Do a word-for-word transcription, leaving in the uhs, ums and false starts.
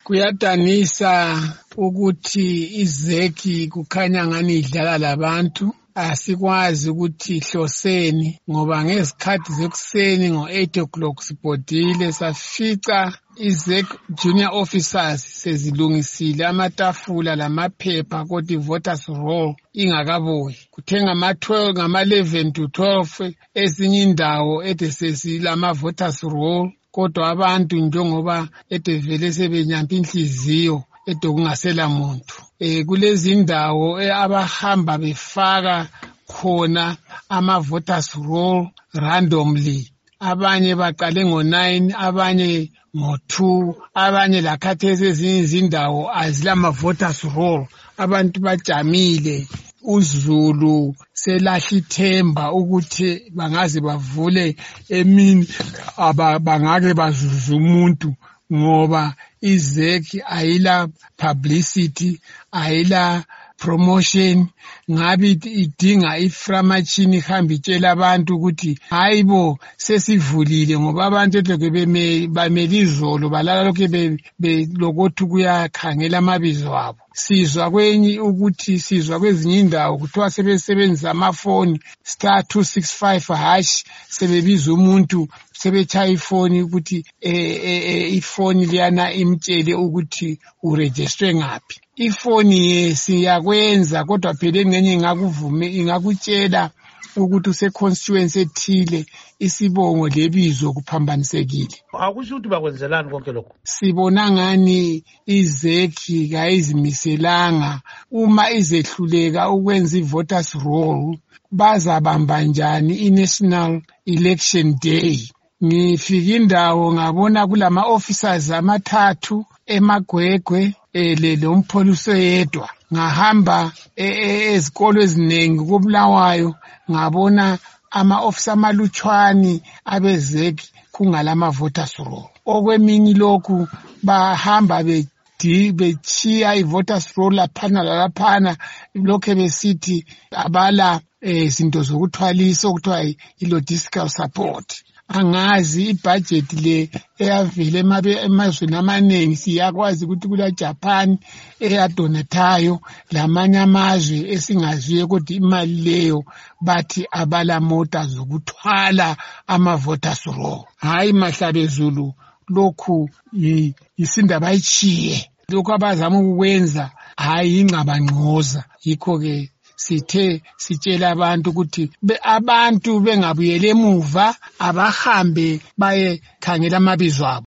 Kuyadanisa ukuthi izeki kukhanya ngani idlala labantu. Asikwazi ukuthi ihloseni ngoba ngezikhathi zekuseni ngo-eight o'clock sibhodile safica izek junior officers sezilungisile amatafula lamaphepha kodwa voters roll ingakabuyi. Kuthe ngama-twelve ngama-eleven to twelve ezinye indawo ede sesilama voters roll kodwa abantu njengoba ede vele sebenyampa inhliziyo ede kungasela muntu. Eh kulezi indawo abahamba befaka khona ama voters roll randomly. Abanye baqale ngo nine, abanye ngo two, abanye lakhathesi ezinye izindawo azilama voters roll. Abantu bajamile, uZulu selahla ithemba ukuthi bangaze bavule emini abangake bazuza umuntu ngoba izeki ayila publicity, ayila promotion. Ngabe idinga iframachini ihamba itshela abantu ukuthi hayibo sesivulile ngoba abantu lokho bamele izolo balala lokho belokothi kuyakhangela amabizo abo. Sizwa kwenye ukuthi sizwa kwezinye indawo kuthiwa sebesebenzisa amafoni star two six five hash sebebiza umuntu sebechaya ifoni ukuthi ifoni liyana imtshele ukuthi uregister ngaphi. Ifoni siyakwenza kodwa phela engenye ingakuvume ingakutshela ukuthi use constituency ethile isibongo lebizo kuphambanisekile. Akusho ukuthi bakwenzelani konke lokho? Sibona ngani izeki kayizimiselanga uma izehluleka ukwenza ivoters roll bazabamba njani iNational Election Day. Ngifika indawo ngabona kulama officers amathathu eMagwegwe ele lompholisi yedwa. Ngahamba ezikolo eziningi koBulawayo ngabona ama officer amalutshwani abezeki kungalama voters roll. Okwemini lokhu bahamba be bechiya i-voters roll laphana laphana lokho besithi abala izinto zokuthwalisa okuthiwa i-logistical support. Angazi ibudget le eyavile emazweni amaningi siyakwazi ukuthi kula Japan eyadonatayo lamanye amazwe esingaziyo kodwa imali leyo bathi abala mota zokuthwala ama voters roll. Hayi Mahlabezulu lokhu isindaba ayichiye. Lokho abazama ukwenza hayi ingcabangqoza. Yikho ke sithe sitshela abantu ukuthi abantu bengabuyele emuva abahambe baye khangela amabizo abo.